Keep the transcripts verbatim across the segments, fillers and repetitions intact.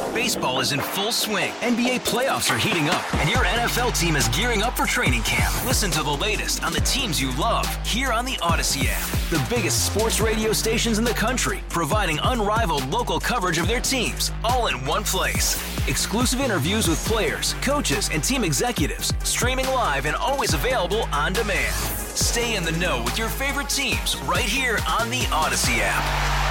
Baseball is in full swing. N B A playoffs are heating up, and your N F L team is gearing up for training camp. Listen to the latest on the teams you love here on the Odyssey app. The biggest sports radio stations in the country, providing unrivaled local coverage of their teams, all in one place. Exclusive interviews with players, coaches, and team executives, streaming live and always available on demand. Stay in the know with your favorite teams right here on the Odyssey app.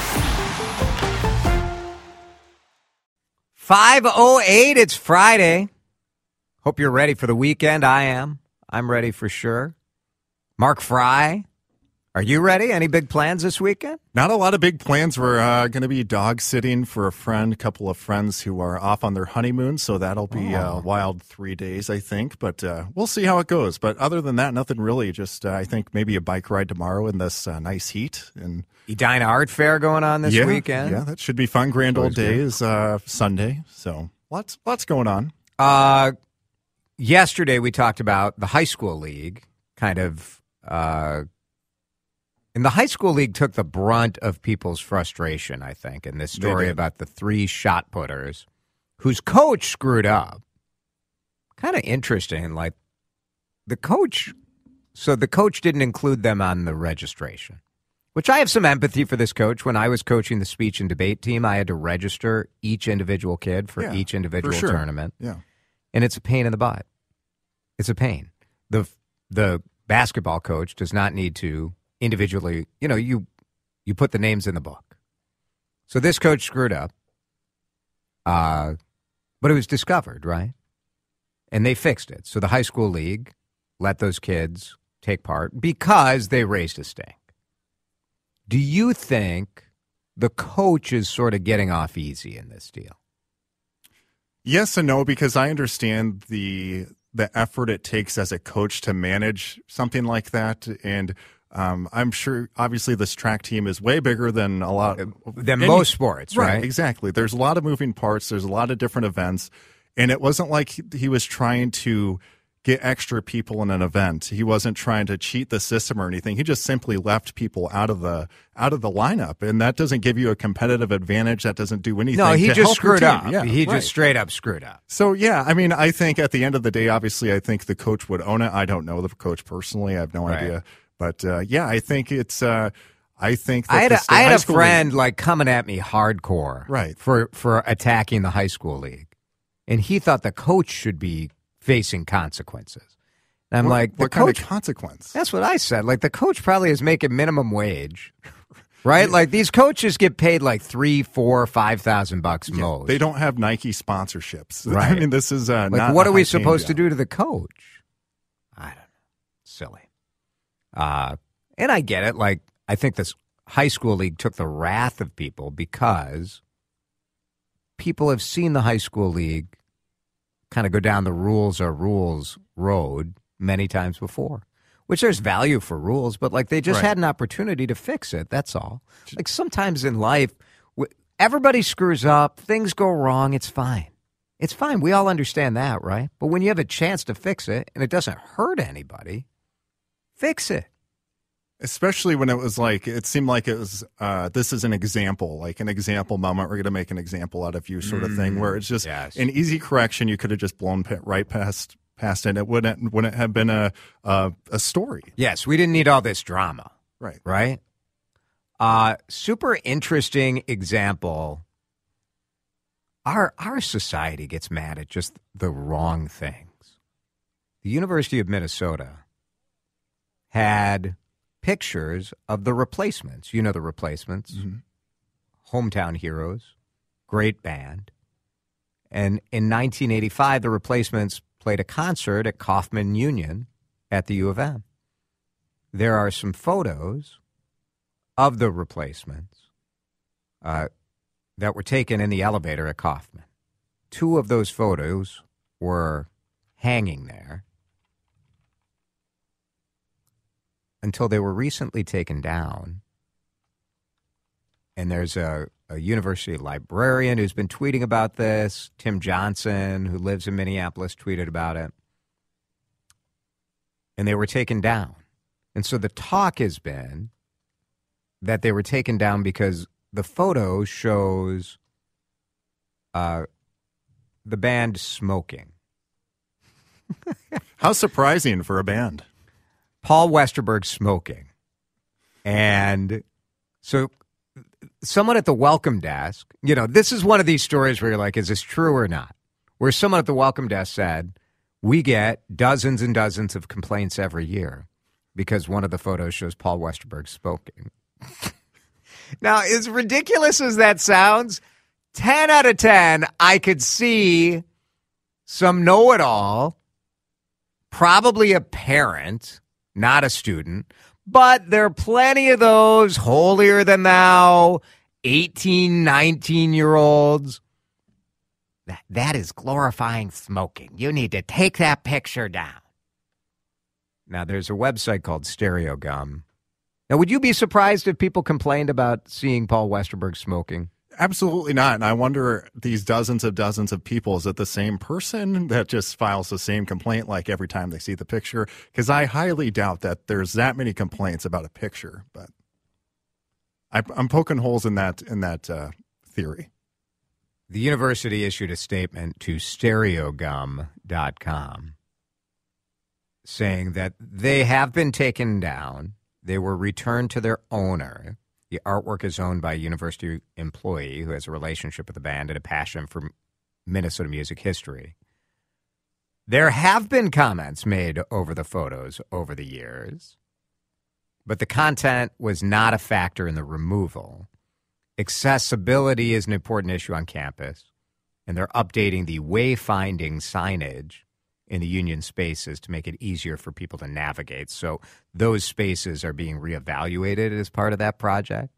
five oh eight, it's Friday. Hope you're ready for the weekend. I am. I'm ready for sure. Mark Fry, are you ready? Any big plans this weekend? Not a lot of big plans. We're uh, going to be dog sitting for a friend, a couple of friends who are off on their honeymoon, so that'll be oh. a wild three days, I think. But uh, we'll see how it goes. But other than that, nothing really. Just, uh, I think, maybe a bike ride tomorrow in this uh, nice heat. And Edina Art Fair going on this yeah, weekend? Yeah, that should be fun. Grand Old Day good. is uh, Sunday, so lots, lots going on. Uh, yesterday we talked about the high school league, kind of... Uh, And the high school league took the brunt of people's frustration, I think, in this story about the three shot putters whose coach screwed up. Kind of interesting. Like, the coach, so the coach didn't include them on the registration, which I have some empathy for this coach. When I was coaching the speech and debate team, I had to register each individual kid for yeah, each individual for sure. tournament. Yeah. And it's a pain in the butt. It's a pain. The The basketball coach does not need to individually, you know, you you put the names in the book. So this coach screwed up, uh, but it was discovered, right? And they fixed it. So the high school league let those kids take part because they raised a stink. Do you think the coach is sort of getting off easy in this deal? Yes and no, because I understand the the effort it takes as a coach to manage something like that, and Um, I'm sure, obviously, this track team is way bigger than a lot than any, most sports, right? Right, exactly. There's a lot of moving parts. There's a lot of different events, and it wasn't like he, he was trying to get extra people in an event. He wasn't trying to cheat the system or anything. He just simply left people out of the out of the lineup, and that doesn't give you a competitive advantage. That doesn't do anything. No, he to just help screwed your up. team. Yeah, he right. just straight up screwed up. So, yeah, I mean, I think at the end of the day, obviously, I think the coach would own it. I don't know the coach personally. I have no right. idea. But, uh, yeah, I think it's uh, – I think that I had the a, state I had high a school friend, league, like, coming at me hardcore right. for, for attacking the high school league. And he thought the coach should be facing consequences. And I'm what, like, the what coach, kind of consequence? That's what I said. Like, the coach probably is making minimum wage, right? Yeah. Like, these coaches get paid like three, four, five thousand bucks yeah, most. They don't have Nike sponsorships. Right. I mean, this is uh, like, not what a are we high-paying supposed job. to do to the coach? I don't know. Silly. Uh, and I get it. Like, I think this high school league took the wrath of people because people have seen the high school league kind of go down the rules are rules road many times before, which there's value for rules, but like they just right. had an opportunity to fix it. That's all. Like sometimes in life, everybody screws up, things go wrong. It's fine. It's fine. We all understand that, right? But when you have a chance to fix it and it doesn't hurt anybody, fix it. Especially when it was like, it seemed like it was, uh, this is an example, like an example moment. We're going to make an example out of you sort of thing, where it's just yes. an easy correction. You could have just blown right past past it. It wouldn't, wouldn't have been a, a, a story. Yes, we didn't need all this drama. Right. Right? Uh, super interesting example. Our, our society gets mad at just the wrong things. The University of Minnesota had pictures of the Replacements. You know the Replacements. Mm-hmm. Hometown heroes. Great band. And in nineteen eighty-five, the Replacements played a concert at Kauffman Union at the U of M. There are some photos of the Replacements uh, that were taken in the elevator at Kauffman. Two of those photos were hanging there until they were recently taken down. And there's a, a university librarian who's been tweeting about this. Tim Johnson, who lives in Minneapolis, tweeted about it. And they were taken down. And so the talk has been that they were taken down because the photo shows uh, the band Smoking. How surprising for a band. Paul Westerberg Smoking. And so someone at the welcome desk, you know, this is one of these stories where you're like, is this true or not? Where someone at the welcome desk said, we get dozens and dozens of complaints every year because one of the photos shows Paul Westerberg smoking. Now, as ridiculous as that sounds, ten out of ten, I could see some know-it-all, probably a parent, not a student, but there are plenty of those holier-than-thou, eighteen, nineteen-year-olds. That, that is glorifying smoking. You need to take that picture down. Now, there's a website called Stereo Gum. Now, would you be surprised if people complained about seeing Paul Westerberg smoking? Absolutely not. And I wonder, these dozens of dozens of people, is it the same person that just files the same complaint like every time they see the picture? Because I highly doubt that there's that many complaints about a picture. But I, I'm poking holes in that in that uh, theory. The university issued a statement to stereo gum dot com saying that they have been taken down. They were returned to their owner. The artwork is owned by a university employee who has a relationship with the band and a passion for Minnesota music history. There have been comments made over the photos over the years, but the content was not a factor in the removal. Accessibility is an important issue on campus, and they're updating the wayfinding signage in the union spaces to make it easier for people to navigate. So those spaces are being reevaluated as part of that project.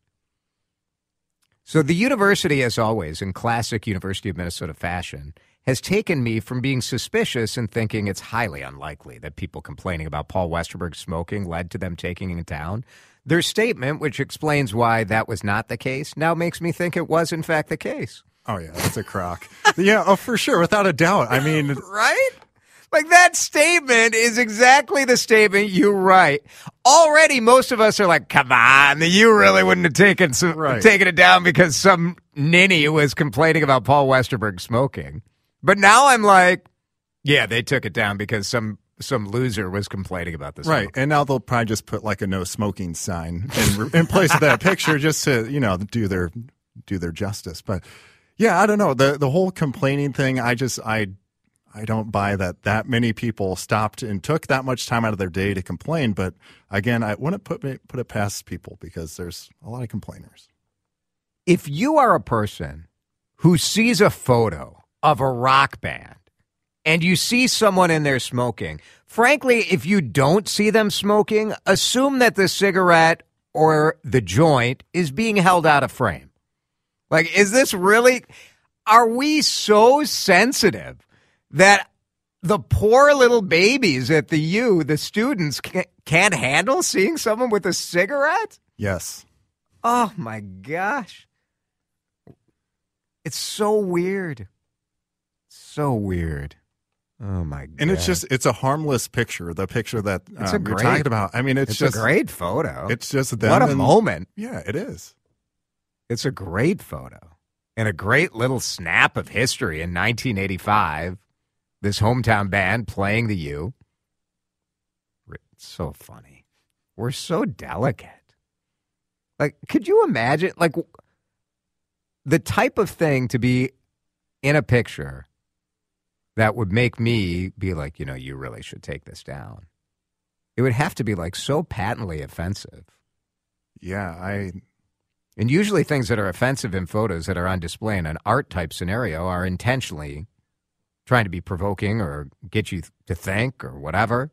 So the university, as always, in classic University of Minnesota fashion, has taken me from being suspicious and thinking it's highly unlikely that people complaining about Paul Westerberg smoking led to them taking it down. Their statement, which explains why that was not the case, now makes me think it was, in fact, the case. Oh, yeah, that's a crock. Yeah, oh, for sure, without a doubt. I mean... Right? Like, that statement is exactly the statement you write. Already, most of us are like, come on, you really wouldn't have taken, some, right. taken it down because some ninny was complaining about Paul Westerberg smoking. But now I'm like, yeah, they took it down because some some loser was complaining about this. Right, and now they'll probably just put like a no smoking sign in, in place of that picture just to, you know, do their do their justice. But yeah, I don't know. The the whole complaining thing, I just, I... I don't buy that that many people stopped and took that much time out of their day to complain. But again, I wouldn't put put it past people because there's a lot of complainers. If you are a person who sees a photo of a rock band and you see someone in there smoking, frankly, if you don't see them smoking, assume that the cigarette or the joint is being held out of frame. Like, is this really, are we so sensitive that the poor little babies at the U, the students, can't handle seeing someone with a cigarette? Yes. Oh, my gosh. It's so weird. So weird. Oh, my God. And it's just, it's a harmless picture, the picture that it's um, a great, you're talking about. I mean, it's, it's just a great photo. It's just them. What a and, moment. Yeah, it is. It's a great photo. And a great little snap of history in nineteen eighty-five. This hometown band playing the U. It's so funny. We're so delicate. Like, could you imagine, like, the type of thing to be in a picture that would make me be like, you know, you really should take this down? It would have to be, like, so patently offensive. Yeah, I... And usually things that are offensive in photos that are on display in an art-type scenario are intentionally trying to be provoking or get you to think or whatever.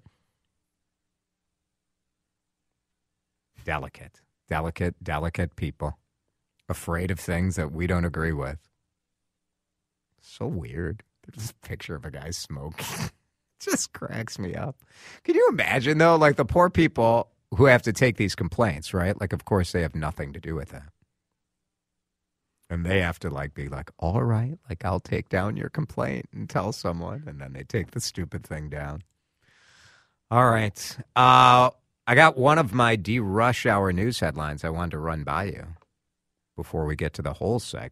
Delicate, delicate, delicate people. Afraid of things that we don't agree with. So weird. There's a picture of a guy smoking. Just cracks me up. Can you imagine, though, like the poor people who have to take these complaints, right? Like, of course, they have nothing to do with that. And they have to, like, be like, all right, like, I'll take down your complaint and tell someone. And then they take the stupid thing down. All right. Uh, I got one of my D-Rush Hour news headlines I wanted to run by you before we get to the whole segment.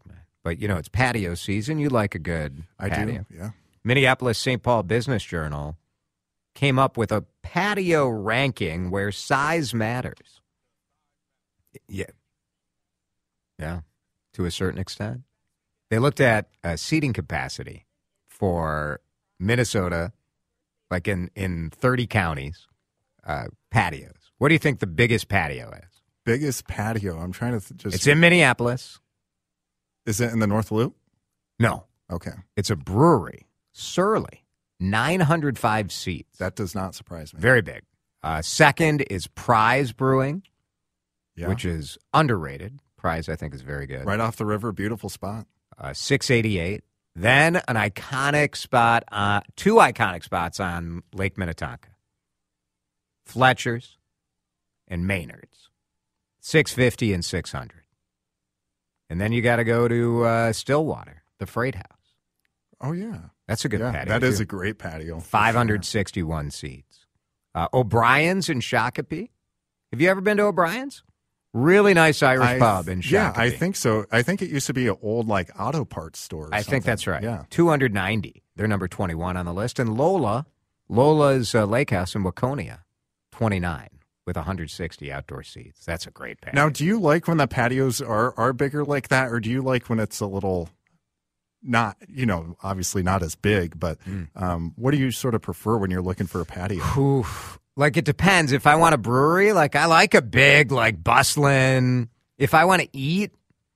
but, you know, it's patio season. You like a good I patio. do, yeah. Minneapolis Saint Paul Business Journal came up with a patio ranking where size matters. Yeah. Yeah, to a certain extent. They looked at uh, seating capacity for Minnesota, like in, in thirty counties, uh, patios. What do you think the biggest patio is? Biggest patio. I'm trying to th- just. It's in Minneapolis. Is it in the North Loop? No. Okay. It's a brewery. Surly. nine hundred five seats. That does not surprise me. Very big. Uh, second is Prize Brewing, Yeah. which is underrated. Prize, I think, is very good. Right off the river. Beautiful spot. Uh, six eighty-eight. Then an iconic spot, uh, two iconic spots on Lake Minnetonka. Fletcher's and Maynard's. six fifty and six hundred. And then you got to go to uh, Stillwater, the Freight House. Oh, yeah. That's a good yeah, patio. That is too. a great patio. five hundred sixty-one seats. Uh, O'Brien's in Shakopee. Have you ever been to O'Brien's? Really nice Irish I, pub in Shakopee. Yeah, I think so. I think it used to be an old like auto parts store. Or I think something. that's right. Yeah. two hundred ninety. They're number twenty-one on the list. And Lola, Lola's uh, Lake House in Waconia, twenty-nine with one hundred sixty outdoor seats. That's a great patio. Now, do you like when the patios are, are bigger like that, or do you like when it's a little not, you know, obviously not as big, but Mm. um, what do you sort of prefer when you're looking for a patio? Oof. Like, it depends. If I want a brewery, like, I like a big, like, bustling. If I want to eat,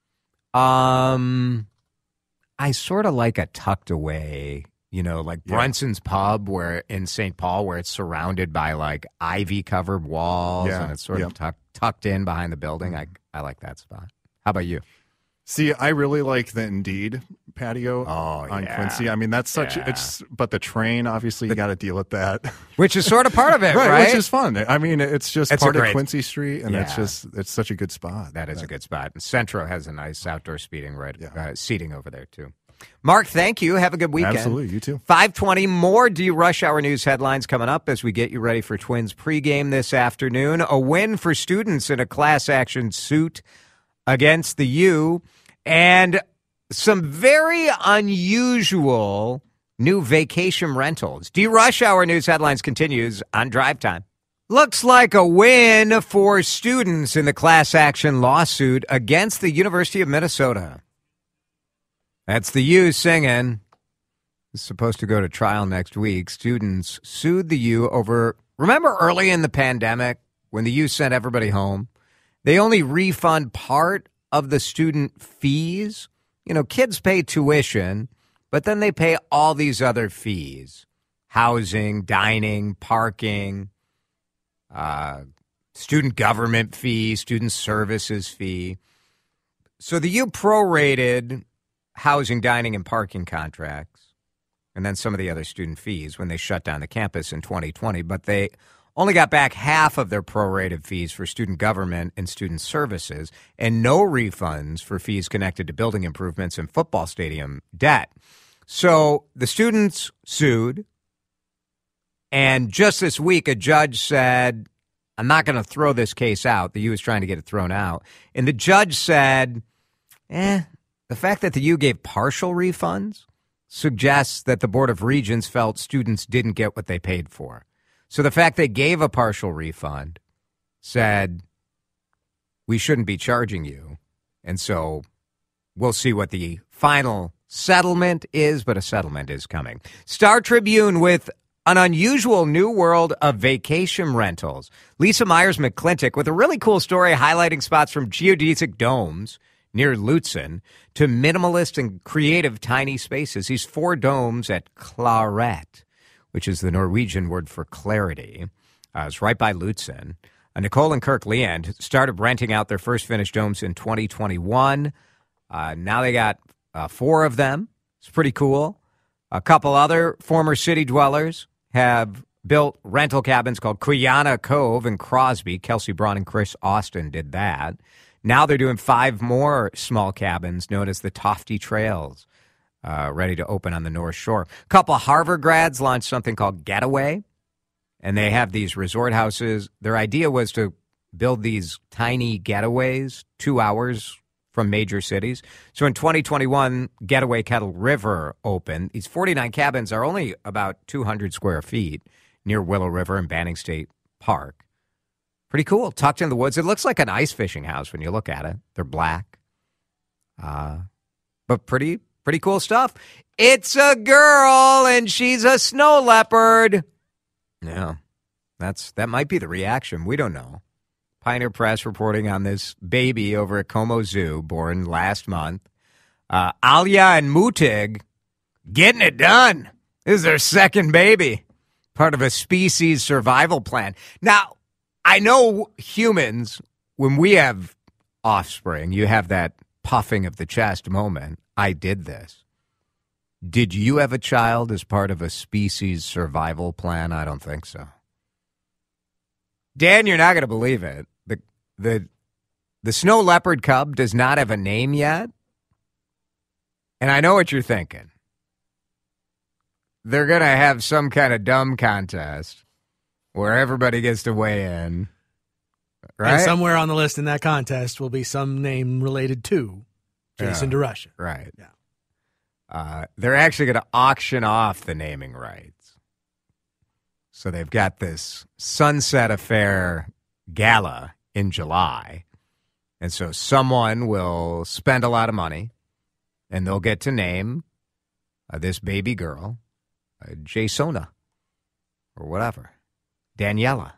um, I sort of like a tucked away, you know, like Yeah. Brunson's Pub where in Saint Paul, where it's surrounded by, like, ivy-covered walls, Yeah. and it's sort Yep. of tuck, tucked in behind the building. I, I like that spot. How about you? See, I really like the Indeed patio Oh, on yeah. Quincy. I mean, that's such Yeah. it's, but the train, obviously, you got to deal with that, Which is sort of part of it, right? Which is fun. I mean, it's just It's a part great- of Quincy Street, and it's Yeah. just it's such a good spot. That is a good spot. And Centro has a nice outdoor speeding right, Yeah. uh, seating over there, too. Mark, thank you. Have a good weekend. Absolutely, you too. five twenty, more D Rush Hour News headlines coming up as we get you ready for Twins pregame this afternoon. A win for students in a class action suit against the U, and some very unusual new vacation rentals. D Rush Hour News headlines continues on Drive Time. Looks like a win for students in the class action lawsuit against the University of Minnesota. That's the U singing. It's supposed to go to trial next week. Students sued the U over, remember early in the pandemic when the U sent everybody home? They only refund part of the student fees. You know, kids pay tuition, but then they pay all these other fees. Housing, dining, parking, uh, student government fee, student services fee. So the U prorated housing, dining, and parking contracts, and then some of the other student fees when they shut down the campus in twenty twenty. But they only got back half of their prorated fees for student government and student services, and no refunds for fees connected to building improvements and football stadium debt. So the students sued, and just this week, a judge said, I'm not going to throw this case out. The U is trying to get it thrown out. And the judge said, eh, the fact that the U gave partial refunds suggests that the Board of Regents felt students didn't get what they paid for. So the fact they gave a partial refund said, we shouldn't be charging you. And so we'll see what the final settlement is, but a settlement is coming. Star Tribune with an unusual new world of vacation rentals. Lisa Myers-McClintock with a really cool story highlighting spots from geodesic domes near Lutzen to minimalist and creative tiny spaces. These four domes at Claret, which is the Norwegian word for clarity. Uh, it's right by Lutzen. Uh, Nicole and Kirk Leand started renting out their first finished domes in twenty twenty-one. Uh, now they got uh, four of them. It's pretty cool. A couple other former city dwellers have built rental cabins called Quiana Cove in Crosby. Kelsey Braun and Chris Austin did that. Now they're doing five more small cabins known as the Tofty Trails, uh, ready to open on the North Shore. A couple of Harvard grads launched something called Getaway, and they have these resort houses. Their idea was to build these tiny getaways, two hours from major cities. So in twenty twenty-one, Getaway Kettle River opened. These forty-nine cabins are only about two hundred square feet near Willow River and Banning State Park. Pretty cool. Tucked in the woods. It looks like an ice fishing house when you look at it. They're black. Uh, but pretty, pretty cool stuff. It's a girl and she's a snow leopard. Yeah, that's that might be the reaction. We don't know. Pioneer Press reporting on this baby over at Como Zoo, born last month. Uh, Alia and Mutig getting it done. This is their second baby, part of a species survival plan. Now, I know humans, when we have offspring, you have that puffing of the chest moment. I did this. Did you have a child as part of a species survival plan? I don't think so. Dan, you're not going to believe it. The the the snow leopard cub does not have a name yet. And I know what you're thinking. They're going to have some kind of dumb contest where everybody gets to weigh in. Right? And somewhere on the list in that contest will be some name related to Jason yeah, DeRusha. Right. Yeah. Uh, they're actually going to auction off the naming rights. So they've got this Sunset Affair gala in July. And so someone will spend a lot of money, and they'll get to name uh, this baby girl uh, Jasona or whatever, Daniela.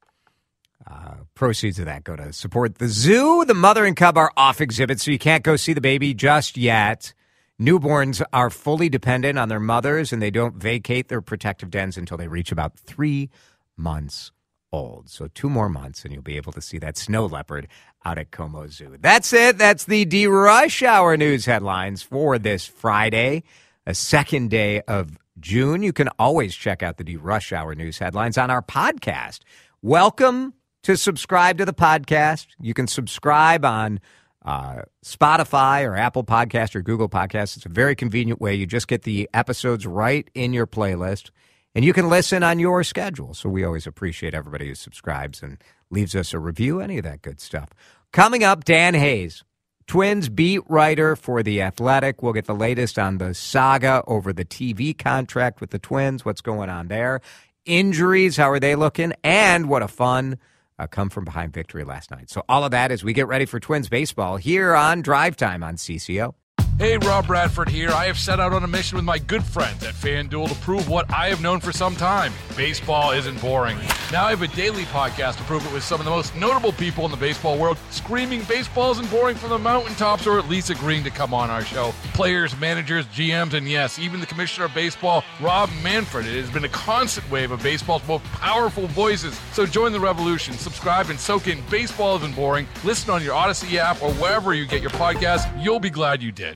Uh, proceeds of that go to support the zoo. The mother and cub are off exhibit, so you can't go see the baby just yet. Newborns are fully dependent on their mothers, and they don't vacate their protective dens until they reach about three months old. So two more months, and you'll be able to see that snow leopard out at Como Zoo. That's it. That's the D-Rush Hour news headlines for this Friday, a second day of June. You can always check out the D-Rush Hour news headlines on our podcast. Welcome to subscribe to the podcast. You can subscribe on Uh, Spotify or Apple Podcast or Google Podcasts. It's a very convenient way. You just get the episodes right in your playlist, and you can listen on your schedule. So we always appreciate everybody who subscribes and leaves us a review, any of that good stuff. Coming up, Dan Hayes, Twins beat writer for The Athletic. We'll get the latest on the saga over the T V contract with the Twins, what's going on there, injuries, how are they looking, and what a fun Uh, come from behind victory last night. So all of that as we get ready for Twins baseball here on Drive Time on C C O. Hey, Rob Bradford here. I have set out on a mission with my good friends at FanDuel to prove what I have known for some time. Baseball isn't boring. Now I have a daily podcast to prove it with some of the most notable people in the baseball world, screaming baseball isn't boring from the mountaintops, or at least agreeing to come on our show. Players, managers, G Ms, and yes, even the commissioner of baseball, Rob Manfred. It has been a constant wave of baseball's most powerful voices. So join the revolution. Subscribe and soak in Baseball Isn't Boring. Listen on your Odyssey app or wherever you get your podcasts. You'll be glad you did.